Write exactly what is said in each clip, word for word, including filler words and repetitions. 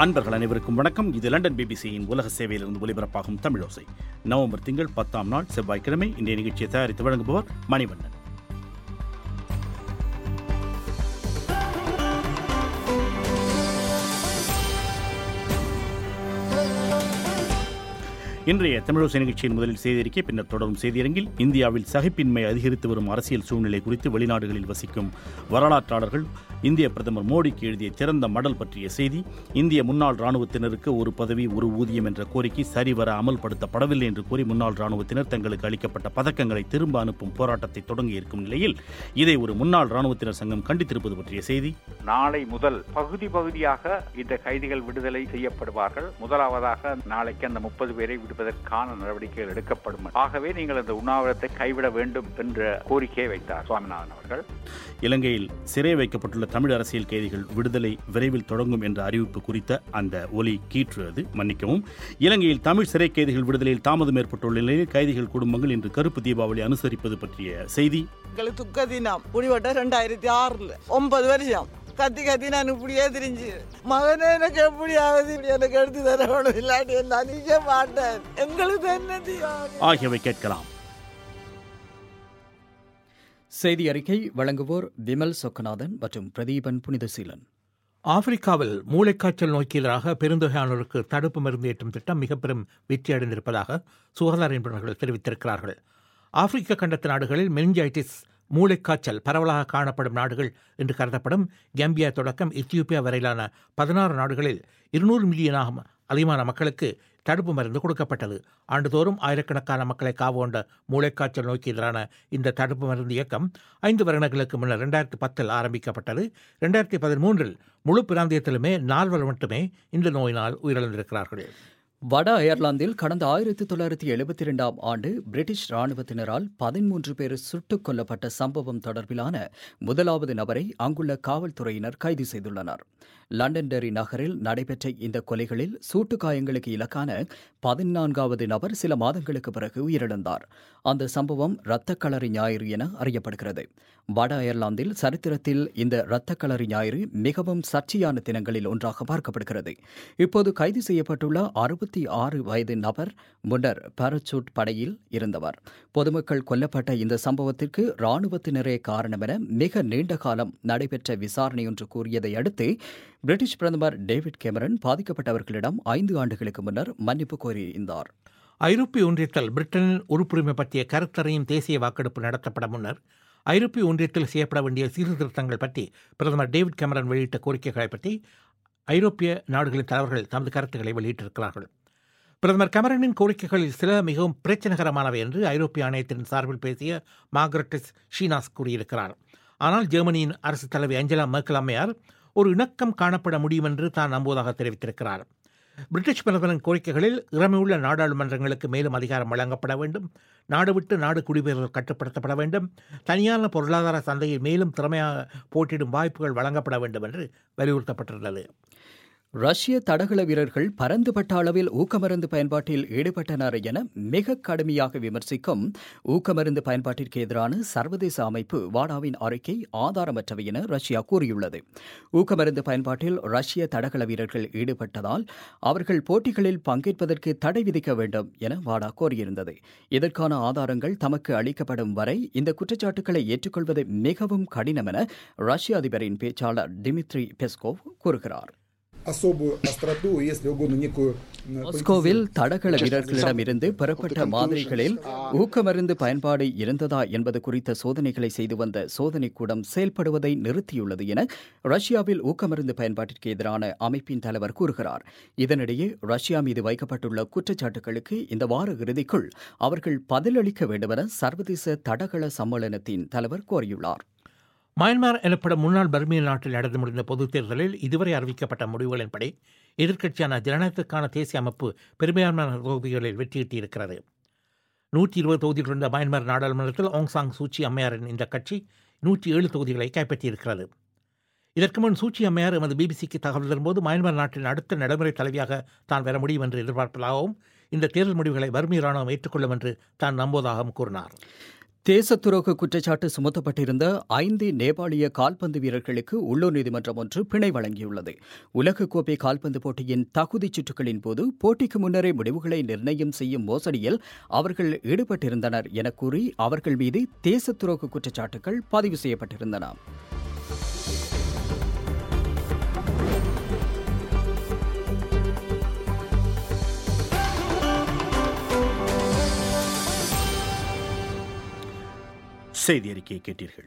அன்பர்கள் அனைவருக்கும் வணக்கம். இது லண்டன் பிபிசியின் உலக சேவையிலிருந்து ஒலிபரப்பாகும் தமிழோசை. நவம்பர் திங்கள் பத்தாம் நாள் செவ்வாய்க்கிழமை. இன்றைய நிகழ்ச்சியை தயாரித்து வழங்குபவர் மணிவண்ணன். இன்றைய தமிழோசை நிகழ்ச்சியின் முதலில் செய்தியறிக்கை, பின்னர் தொடரும் செய்தியரங்கில் இந்தியாவில் சகிப்பின்மை அதிகரித்து வரும் அரசியல் சூழ்நிலை குறித்து வெளிநாடுகளில் வசிக்கும் வரலாற்றாளர்கள் இந்திய பிரதமர் மோடிக்கு எழுதிய திறந்த மடல் பற்றிய செய்தி, இந்திய முன்னாள் ராணுவத்தினருக்கு ஒரு பதவி ஒரு ஊதியம் என்ற கோரிக்கை சரிவர அமல்படுத்தப்படவில்லை என்று கூறி முன்னாள் ராணுவத்தினர் தங்களுக்கு அளிக்கப்பட்ட பதக்கங்களை திரும்ப அனுப்பும் போராட்டத்தை தொடங்கியிருக்கும் நிலையில் இதை ஒரு முன்னாள் ராணுவத்தினர் சங்கம் கண்டித்திருப்பது பற்றிய செய்தி, நாளை முதல் பகுதி பகுதியாக இந்த கைதிகள் விடுதலை செய்யப்படுவார்கள். முதலாவதாக நாளைக்கு அந்த முப்பது பேரை விடுவதற்கான நடவடிக்கைகள் எடுக்கப்படும். ஆகவே நீங்கள் அந்த உண்ணாவிரத்தை கைவிட வேண்டும் என்ற கோரிக்கையை வைத்தார் சுவாமிநாதன் அவர்கள். இலங்கையில் சிறை வைக்கப்பட்டுள்ள தமிழ் அரசியல் கைதிகள் விடுதலை விரைவில் தொடங்கும் என்ற அறிவிப்பு குறித்த அந்த ஒலி கீற்று அது மன்னிக்கவும். இலங்கையில் தமிழ் சிறை கைதிகள் விடுதலையில் தாமதம் ஏற்பட்டுள்ள நிலையில் கைதிகள் குடும்பங்கள் இன்று கருப்பு தீபாவளி அனுசரிப்பது பற்றிய செய்தி. துக்க தினம் முடிவட்ட ரெண்டாயிரத்தி ஆறுல ஒன்பது வருஷம் கத்தி கத்தி நான் இப்படியே தெரிஞ்சு மகனே எனக்கு எப்படி ஆகுது, எனக்கு எடுத்து தரணும், இல்லாட்டி நான் நிக்க மாட்டேன், எங்களுக்கு என்ன ஆகியவை கேட்கலாம். செய்தி அறிக்கை வழங்குவோர் விமல் சொக்கநாதன் மற்றும் பிரதீபன் புனிதசீலன். ஆப்பிரிக்காவில் மூளைக்காய்ச்சல் நோய்க்கு எதிராக பெருந்தொகையானோருக்கு தடுப்பு மருந்து ஏற்றும் திட்டம் மிக பெரும் வெற்றியடைந்திருப்பதாக சுகாதார நிபுணர்கள் தெரிவித்திருக்கிறார்கள். ஆப்பிரிக்க கண்டத்து நாடுகளில் மெனிஞ்சைட்டிஸ் மூளைக்காய்ச்சல் பரவலாக காணப்படும் நாடுகள் என்று கருதப்படும் கேம்பியா தொடக்கம் எத்தியோப்பியா வரையிலான பதினாறு நாடுகளில் இருநூறு மில்லியனாக அதிகமான மக்களுக்கு தடுப்பு மருந்து கொடுக்கப்பட்டது. ஆண்டுதோறும் ஆயிரக்கணக்கான மக்களை காவுகொண்ட மூளைக்காய்ச்சல் நோய்க்கு எதிரான இந்த தடுப்பு மருந்து இயக்கம் ஐந்து வருடங்களுக்கு முன்னர் இரண்டாயிரத்தி பத்தில் ஆரம்பிக்கப்பட்டது. இரண்டாயிரத்தி பதிமூன்றில் முழு பிராந்தியத்திலுமே நால்வர் மட்டுமே இந்த நோயினால் உயிரிழந்திருக்கிறார்கள். வட அயர்லாந்தில் கடந்த ஆயிரத்தி தொள்ளாயிரத்தி எழுபத்தி இரண்டாம் ஆண்டு பிரிட்டிஷ் ராணுவத்தினரால் பதிமூன்று பேர் சுட்டுக் கொல்லப்பட்ட சம்பவம் தொடர்பிலான முதலாவது நபரை அங்குள்ள காவல்துறையினர் கைது செய்துள்ளனர். லண்டன்டெரி நகரில் நடைபெற்ற இந்த கொலைகளில் சூட்டு காயங்களுக்கு இலக்கான பதினான்காவது நபர் சில மாதங்களுக்கு பிறகு உயிரிழந்தார். அந்த சம்பவம் இரத்தக்களரி ஞாயிறு என அறியப்படுகிறது. வட அயர்லாந்தில் சரித்திரத்தில் இந்த இரத்தக்களரி ஞாயிறு மிகவும் சர்ச்சையான தினங்களில் ஒன்றாக பார்க்கப்படுகிறது. இப்போது கைது செய்யப்பட்டுள்ள அறுபத்தி ஆறு வயது நபர் முன்னர் பாராசூட் படையில் இருந்தவர். பொதுமக்கள் கொல்லப்பட்ட இந்த சம்பவத்திற்கு ராணுவத்தினரே காரணம் என மிக நீண்ட காலம் நடைபெற்ற விசாரணை ஒன்று கூறியதை அடுத்து பிரிட்டிஷ் பிரதமர் டேவிட் கேமரன் பாதிக்கப்பட்டவர்களிடம் ஐந்து ஆண்டுகளுக்கு முன்னர் மன்னிப்பு கோரியிருந்தார். ஐரோப்பிய ஒன்றியத்தில் பிரிட்டனின் உறுப்புரிமை பற்றிய கருத்தறையும் தேசிய வாக்கெடுப்பு நடத்தப்பட முன்னர் ஐரோப்பிய ஒன்றியத்தில் செய்யப்பட வேண்டிய சீர்திருத்தங்கள் பற்றி பிரதமர் டேவிட் கேமரன் வெளியிட்ட கோரிக்கைகளை பற்றி ஐரோப்பிய நாடுகளின் தலைவர்கள் தமது கருத்துக்களை வெளியிட்டிருக்கிறார்கள். பிரதமர் கேமரனின் கோரிக்கைகளில் சில மிகவும் பிரச்சனைகரமானவை என்று ஐரோப்பிய ஆணையத்தின் சார்பில் பேசிய மார்கரெட் ஷீனாஸ் கூறியிருக்கிறார். ஆனால் ஜெர்மனியின் அரசு தலைவி ஏஞ்சலா மெர்க்கல் அம்மையார் ஒரு இணக்கம் காணப்பட முடியும் என்று தான் நம்புவதாக தெரிவித்திருக்கிறார். பிரிட்டிஷ் பிரதமரின் கோரிக்கைகளில் இறமையுள்ள நாடாளுமன்றங்களுக்கு மேலும் அதிகாரம் வழங்கப்பட வேண்டும், நாடு விட்டு நாடு குடிபெயர்தல் கட்டுப்படுத்தப்பட வேண்டும், தனியான பொருளாதார சந்தையில் மேலும் திறமையாக போட்டியிடும் வாய்ப்புகள் வழங்கப்பட வேண்டும் என்று வலியுறுத்தப்பட்டுள்ளது. ரஷ்ய தடகள வீரர்கள் பரந்துபட்ட அளவில் ஊக்கமருந்து பயன்பாட்டில் ஈடுபட்டனர் என மிக கடுமையாக விமர்சிக்கும் ஊக்கமருந்து பயன்பாட்டிற்கு எதிரான சர்வதேச அமைப்பு வாடாவின் அறிக்கை ஆதாரமற்றவை என ரஷ்யா கூறியுள்ளது. ஊக்கமருந்து பயன்பாட்டில் ரஷ்ய தடகள வீரர்கள் ஈடுபட்டதால் அவர்கள் போட்டிகளில் பங்கேற்பதற்கு தடை விதிக்க வேண்டும் என வாடா கோரியிருந்தது. இதற்கான ஆதாரங்கள் தமக்கு அளிக்கப்படும் வரை இந்த குற்றச்சாட்டுக்களை ஏற்றுக்கொள்வது மிகவும் கடினம் என ரஷ்ய அதிபரின் பேச்சாளர் டிமித்ரி பெஸ்கோவ் கூறுகிறார். மாஸ்கோவில் தடகள வீரர்களிடமிருந்து பெறப்பட்ட மாதிரிகளில் ஊக்கமருந்து பயன்பாடு இருந்ததா என்பது குறித்த சோதனைகளை செய்து வந்த சோதனைக்கூடம் செயல்படுவதை நிறுத்தியுள்ளது என ரஷ்யாவில் ஊக்கமருந்து பயன்பாட்டிற்கு எதிரான அமைப்பின் தலைவர் கூறுகிறார். இதனிடையே ரஷ்யா மீது வைக்கப்பட்டுள்ள குற்றச்சாட்டுகளுக்கு இந்த வார இறுதிக்குள் அவர்கள் பதிலளிக்க வேண்டுமென சர்வதேச தடகள சம்மேளனத்தின் தலைவர் கோரியுள்ளார். மயன்மார் எனப்படும் முன்னாள் பர்மிய நாட்டில் நடந்து முடிந்த பொதுத் தேர்தலில் இதுவரை அறிவிக்கப்பட்ட முடிவுகளின்படி எதிர்க்கட்சியான ஜனநாயகத்துக்கான தேசிய அமைப்பு பெரும்பான்மையான தொகுதிகளில் வெற்றியிட்டிருக்கிறது. நூற்றி இருபது தொகுதிகள் இருந்த மயன்மார் நாடாளுமன்றத்தில் ஆங் சாங் சூச்சி அம்மையாரின் இந்த கட்சி நூற்றி ஏழு தொகுதிகளை கைப்பற்றியிருக்கிறது. இதற்கு முன் சூச்சி அம்மையார் எமது பிபிசிக்கு தகவல் தரும்போது மயன்மார் நாட்டின் அடுத்த நடைமுறை தலைவியாக தான் வர முடியும் என்று எதிர்பார்ப்பதாகவும் இந்த தேர்தல் முடிவுகளை பர்மிய ராணுவம் ஏற்றுக்கொள்ளும் என்று தான் நம்புவதாகவும் கூறினார். தேசத்துரோக குற்றச்சாட்டு சுமத்தப்பட்டிருந்த ஐந்து நேபாளிய கால்பந்து வீரர்களுக்கு உள்ளூர் நீதிமன்றம் ஒன்று பிணை வழங்கியுள்ளது. உலகக்கோப்பை கால்பந்து போட்டியின் தகுதிச் சுற்றுகளின் போது போட்டிக்கு முன்னரே முடிவுகளை நிர்ணயம் செய்யும் மோசடியில் அவர்கள் ஈடுபட்டிருந்தனர் என கூறி அவர்கள் மீது தேசத்துரோக குற்றச்சாட்டுகள் பதிவு செய்யப்பட்டிருந்தன. செய்தி அறிக்கையை கேட்டீர்கள்.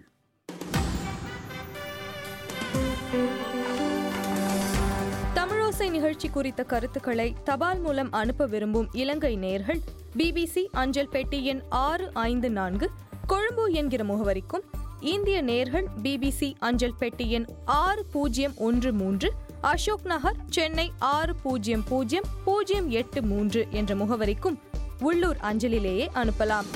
தமிழோசை நிகழ்ச்சி குறித்த கருத்துக்களை தபால் மூலம் அனுப்ப விரும்பும் இலங்கை நேயர்கள் பிபிசி அஞ்சல் பெட்டி எண் ஆறு ஐந்து நான்கு கொழும்பு என்கிற முகவரிக்கும், இந்திய நேயர்கள் பிபிசி அஞ்சல் பெட்டி எண் ஆறு பூஜ்ஜியம் ஒன்று மூன்று அசோக் நகர் சென்னை ஆறு பூஜ்ஜியம் பூஜ்ஜியம் பூஜ்ஜியம் எட்டு மூன்று என்ற முகவரிக்கும் உள்ளூர் அஞ்சலிலேயே அனுப்பலாம்.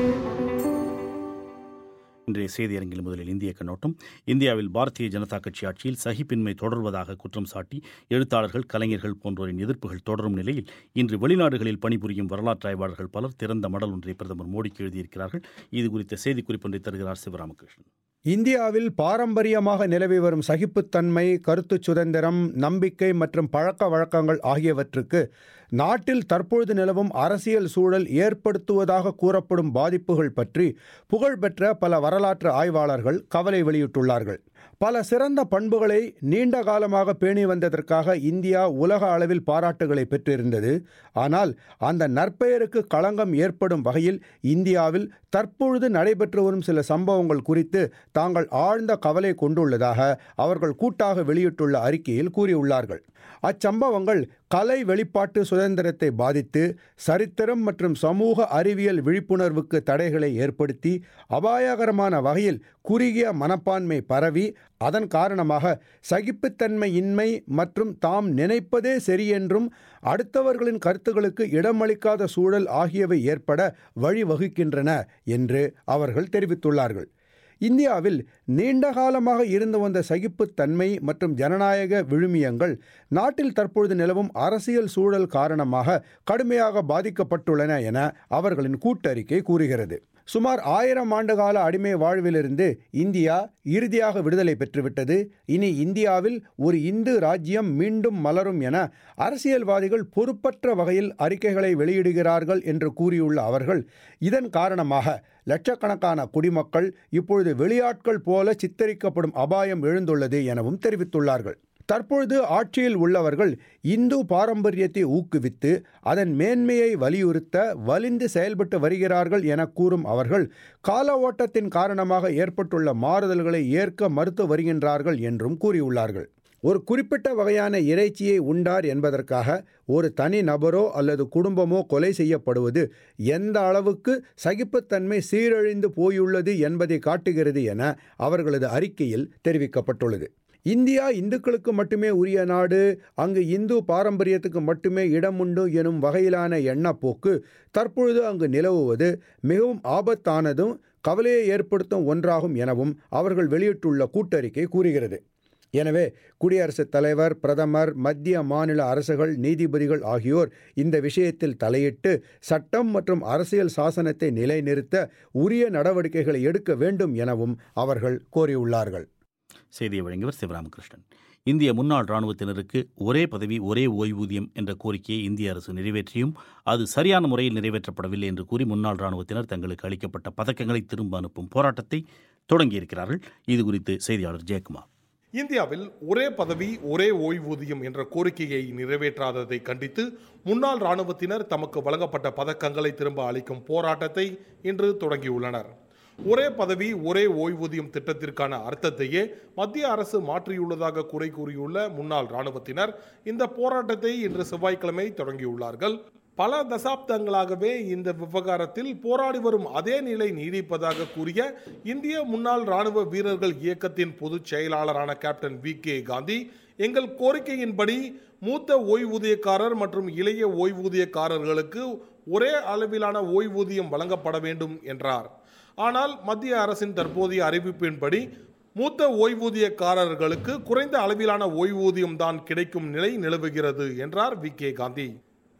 இன்றைய செய்தியரங்கில் முதலில் இந்திய கண்ணோட்டம். இந்தியாவில் பாரதிய ஜனதா கட்சி ஆட்சியில் சகிப்பின்மை தொடர்வதாக குற்றம் சாட்டி எழுத்தாளர்கள், கலைஞர்கள் போன்றோரின் எதிர்ப்புகள் தொடரும் நிலையில் இன்று வெளிநாடுகளில் பணிபுரியும் வரலாற்று ஆய்வாளர்கள் பலர் திறந்த மடல் ஒன்றை பிரதமர் மோடிக்கு எழுதியிருக்கிறார்கள். இது குறித்த செய்திக்குறிப்பொன்றை தருகிறார் சிவராமகிருஷ்ணன். இந்தியாவில் பாரம்பரியமாக நிலவி வரும் சகிப்புத்தன்மை, கருத்து சுதந்திரம், நம்பிக்கை மற்றும் பழக்க வழக்கங்கள் ஆகியவற்றுக்கு நாட்டில் தற்பொழுது நிலவும் அரசியல் சூழல் ஏற்படுத்துவதாக கூறப்படும் பாதிப்புகள் பற்றி புகழ்பெற்ற பல வரலாற்று ஆய்வாளர்கள் கவலை வெளியிட்டுள்ளார்கள். பல சிறந்த பண்புகளை நீண்ட காலமாக பேணி வந்ததற்காக இந்தியா உலக அளவில் பாராட்டுகளை பெற்றிருந்தது. ஆனால் அந்த நற்பெயருக்கு களங்கம் ஏற்படும் வகையில் இந்தியாவில் தற்பொழுது நடைபெற்று வரும் சில சம்பவங்கள் குறித்து தாங்கள் ஆழ்ந்த கவலை கொண்டுள்ளதாக அவர்கள் கூட்டாக வெளியிட்டுள்ள அறிக்கையில் கூறியுள்ளார்கள். அச்சம்பவங்கள் கலை வெளிப்பாட்டு சுதந்திரத்தை பாதித்து சரித்திரம் மற்றும் சமூக அறிவியல் விழிப்புணர்வுக்கு தடைகளை ஏற்படுத்தி அபாயகரமான வகையில் குறுகிய மனப்பான்மை பரவி அதன் காரணமாக சகிப்புத்தன்மையின்மை மற்றும் தாம் நினைப்பதே சரியென்றும் அடுத்தவர்களின் கருத்துக்களுக்கு இடமளிக்காத சூழல் ஆகியவை ஏற்பட வழிவகுக்கின்றன என்று அவர்கள் தெரிவித்துள்ளார்கள். இந்தியாவில் நீண்ட காலமாக இருந்து வந்த சகிப்புத்தன்மை மற்றும் ஜனநாயக விழுமியங்கள் நாட்டில் தற்பொழுது நிலவும் அரசியல் சூழல் காரணமாக கடுமையாக பாதிக்கப்பட்டுள்ளன என அவர்களின் கூட்டறிக்கை கூறுகிறது. சுமார் ஆயிரம் ஆண்டுகால அடிமை வாழ்விலிருந்து இந்தியா இறுதியாக விடுதலை பெற்றுவிட்டது. இனி இந்தியாவில் ஒரு இந்து ராஜ்யம் மீண்டும் மலரும் என அரசியல்வாதிகள் பொறுப்பற்ற வகையில் அறிக்கைகளை வெளியிடுகிறார்கள் என்று கூறியுள்ள அவர்கள் இதன் காரணமாக லட்சக்கணக்கான குடிமக்கள் இப்பொழுது வெளியாட்கள் போல சித்தரிக்கப்படும் அபாயம் எழுந்துள்ளது எனவும் தெரிவித்துள்ளார்கள். தற்பொழுது ஆட்சியில் உள்ளவர்கள் இந்து பாரம்பரியத்தை ஊக்குவித்து அதன் மேன்மையை வலியுறுத்த வலிந்து செயல்பட்டு வருகிறார்கள் என கூறும் அவர்கள் கால ஓட்டத்தின் காரணமாக ஏற்பட்டுள்ள மாறுதல்களை ஏற்க மறுத்து வருகின்றார்கள் என்றும் கூறியுள்ளார்கள். ஒரு குறிப்பிட்ட வகையான இறைச்சியை உண்டார் என்பதற்காக ஒரு தனி நபரோ அல்லது குடும்பமோ கொலை செய்யப்படுவது எந்த அளவுக்கு சகிப்புத்தன்மை சீரழிந்து போயுள்ளது என்பதை காட்டுகிறது என அவர்களது அறிக்கையில் தெரிவிக்கப்பட்டுள்ளது. இந்தியா இந்துக்களுக்கு மட்டுமே உரிய நாடு, அங்கு இந்து பாரம்பரியத்துக்கு மட்டுமே இடம் உண்டு எனும் வகையிலான எண்ணப்போக்கு தற்பொழுது அங்கு நிலவுவது மிகவும் ஆபத்தானதும் கவலையை ஏற்படுத்தும் ஒன்றாகும் எனவும் அவர்கள் வெளியிட்டுள்ள கூட்டறிக்கை கூறுகிறது. எனவே குடியரசுத் தலைவர், பிரதமர், மத்திய மாநில அரசுகள், நீதிபதிகள் ஆகியோர் இந்த விஷயத்தில் தலையிட்டு சட்டம் மற்றும் அரசியல் சாசனத்தை நிலைநிறுத்த உரிய நடவடிக்கைகளை எடுக்க வேண்டும் எனவும் அவர்கள் கோரியுள்ளார்கள். செய்தியை வழங்கியவர் சிவராமகிருஷ்ணன். இந்திய முன்னாள் இராணுவத்தினருக்கு ஒரே பதவி ஒரே ஓய்வூதியம் என்ற கோரிக்கையை இந்திய அரசு நிறைவேற்றியும் அது சரியான முறையில் நிறைவேற்றப்படவில்லை என்று கூறி முன்னாள் இராணுவத்தினர் தங்களுக்கு அளிக்கப்பட்ட பதக்கங்களை திரும்ப அனுப்பும் போராட்டத்தை தொடங்கியிருக்கிறார்கள். இது குறித்து செய்தியாளர் ஜெயக்குமார். இந்தியாவில் ஒரே பதவி ஒரே ஓய்வூதியம் என்ற கோரிக்கையை நிறைவேற்றாததை கண்டித்து முன்னாள் இராணுவத்தினர் தமக்கு வழங்கப்பட்ட பதக்கங்களை திரும்ப அளிக்கும் போராட்டத்தை இன்று தொடங்கியுள்ளனர். ஒரே பதவி ஒரே ஓய்வூதியம் திட்டத்திற்கான அர்த்தத்தையே மத்திய அரசு மாற்றியுள்ளதாக குறை கூறியுள்ள முன்னாள் இராணுவத்தினர் இந்த போராட்டத்தை இன்று செவ்வாய்க்கிழமை தொடங்கியுள்ளார்கள். பல தசாப்தங்களாகவே இந்த விவகாரத்தில் போராடி வரும் அதே நிலை நீடிப்பதாக கூறிய இந்திய முன்னாள் இராணுவ வீரர்கள் இயக்கத்தின் பொதுச் செயலாளரான கேப்டன் வி கே காந்தி, எங்கள் கோரிக்கையின்படி மூத்த ஓய்வூதியக்காரர் மற்றும் இளைய ஓய்வூதியக்காரர்களுக்கு ஒரே அளவிலான ஓய்வூதியம் வழங்கப்பட வேண்டும் என்றார். ஆனால் மத்திய அரசின் தற்போதைய அறிவிப்பின்படி மூத்த ஓய்வூதியக்காரர்களுக்கு குறைந்த அளவிலான ஓய்வூதியம் தான் கிடைக்கும் நிலை நிலவுகிறது என்றார் வி கே காந்தி.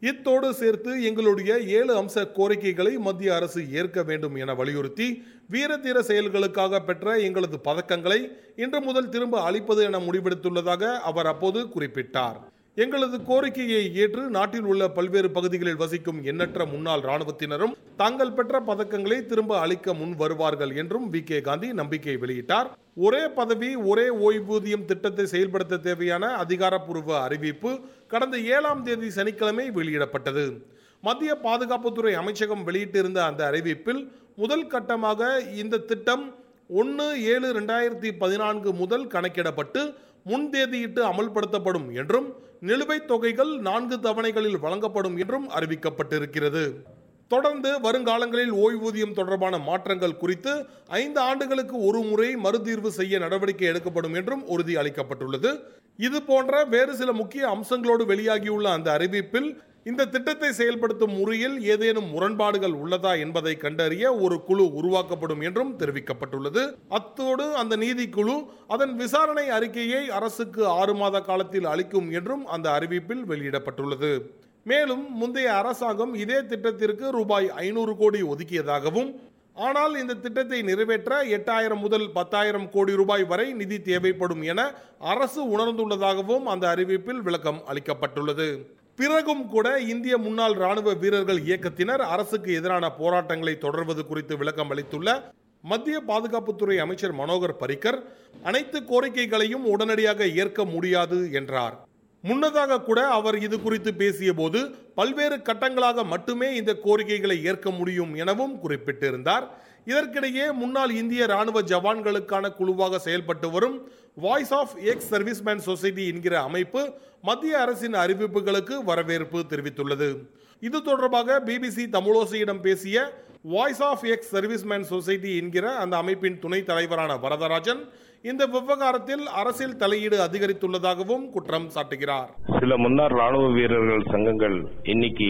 இத்தோடு சேர்த்து எங்களுடைய ஏழு அம்ச கோரிக்கைகளை மத்திய அரசு ஏற்க வேண்டும் என வலியுறுத்தி வீரதீர செயல்களுக்காக பெற்ற எங்களது பதக்கங்களை இன்று முதல் திரும்ப அளிப்பது என முடிவெடுத்துள்ளதாக அவர் அப்போது குறிப்பிட்டார். எங்களது கோரிக்கையை ஏற்று நாட்டில் உள்ள பல்வேறு பகுதிகளில் வசிக்கும் எண்ணற்ற முன்னாள் ராணுவத்தினரும் தாங்கள் பெற்ற பதக்கங்களை திரும்ப அளிக்க முன் வருவார்கள் என்றும் வி கே காந்தி நம்பிக்கை வெளியிட்டார். ஒரே பதவி ஒரே ஓய்வூதியம் திட்டத்தை செயல்படுத்த தேவையான அதிகாரப்பூர்வ அறிவிப்பு கடந்த ஏழாம் தேதி சனிக்கிழமை வெளியிடப்பட்டது. மத்திய பாதுகாப்புத்துறை அமைச்சகம் வெளியிட்டிருந்த அந்த அறிவிப்பில் முதல் கட்டமாக இந்த திட்டம் ஒன்று ஏழு இரண்டாயிரத்தி பதினான்கு முதல் கணக்கிடப்பட்டு முன்தேதியிட்டு அமல்படுத்தப்படும் என்றும் நிலுவைத் தொகைகள் நான்கு தவணைகளில் வழங்கப்படும் என்றும் அறிவிக்கப்பட்டிருக்கிறது. தொடர்ந்து வருங்காலங்களில் ஓய்வூதியம் தொடர்பான மாற்றங்கள் குறித்து ஐந்து ஆண்டுகளுக்கு ஒரு முறை மறுதீர்வு செய்ய நடவடிக்கை எடுக்கப்படும் என்றும் உறுதி அளிக்கப்பட்டுள்ளது. இது போன்ற வேறு சில முக்கிய அம்சங்களோடு வெளியாகியுள்ள அந்த அறிவிப்பில் இந்த திட்டத்தை செயல்படுத்தும் முறையில் ஏதேனும் முரண்பாடுகள் உள்ளதா என்பதை கண்டறிய ஒரு குழு உருவாக்கப்படும் என்றும் தெரிவிக்கப்பட்டுள்ளது. அத்தோடு அந்த நீதிக்குழு அதன் விசாரணை அறிக்கையை அரசுக்கு ஆறு மாத காலத்தில் அளிக்கும் என்றும் அந்த அறிவிப்பில் வெளியிடப்பட்டுள்ளது. மேலும் முந்தைய அரசாங்கம் இதே திட்டத்திற்கு ரூபாய் ஐநூறு கோடி ஒதுக்கியதாகவும், ஆனால் இந்த திட்டத்தை நிறைவேற்ற எட்டாயிரம் முதல் பத்தாயிரம் கோடி ரூபாய் வரை நிதி தேவைப்படும் என அரசு உணர்ந்துள்ளதாகவும் அந்த அறிவிப்பில் விளக்கம் அளிக்கப்பட்டுள்ளது. பிறகும் கூட இந்திய முன்னாள் ராணுவ வீரர்கள் இயக்கத்தினர் அரசுக்கு எதிரான போராட்டங்களை தொடர்வது குறித்து விளக்கம் அளித்துள்ள மத்திய பாதுகாப்புத்துறை அமைச்சர் மனோகர் பரிக்கர் அனைத்து கோரிக்கைகளையும் உடனடியாக ஏற்க முடியாது என்றார். முன்னதாக கூட அவர் இது குறித்து பேசிய போது பல்வேறு கட்டங்களாக மட்டுமே இந்த கோரிக்கைகளை ஏற்க முடியும் எனவும் குறிப்பிட்டிருந்தார். இதற்கிடையே முன்னாள் இந்திய ராணுவ ஜவான்களுக்கான குழுவாக செயல்பட்டு வரும் voice of ex servicemen society என்கிற அமைப்பு மத்திய அரசின் அறிவிப்புகளுக்கு வரவேற்பு தெரிவித்துள்ளது. இது தொடர்பாக பிபிசி தமிழோசையிடம் பேசிய voice of ex servicemen society என்கிற அந்த அமைப்பின் துணைத் தலைவரான வரதராஜன் இந்த விவகாரத்தில் அரசியல் தலையீடு அதிகரித்துள்ளதாகவும் குற்றம் சாட்டுகிறார். சில முன்னாள் ராணுவ வீரர்கள் சங்கங்கள் இன்னைக்கு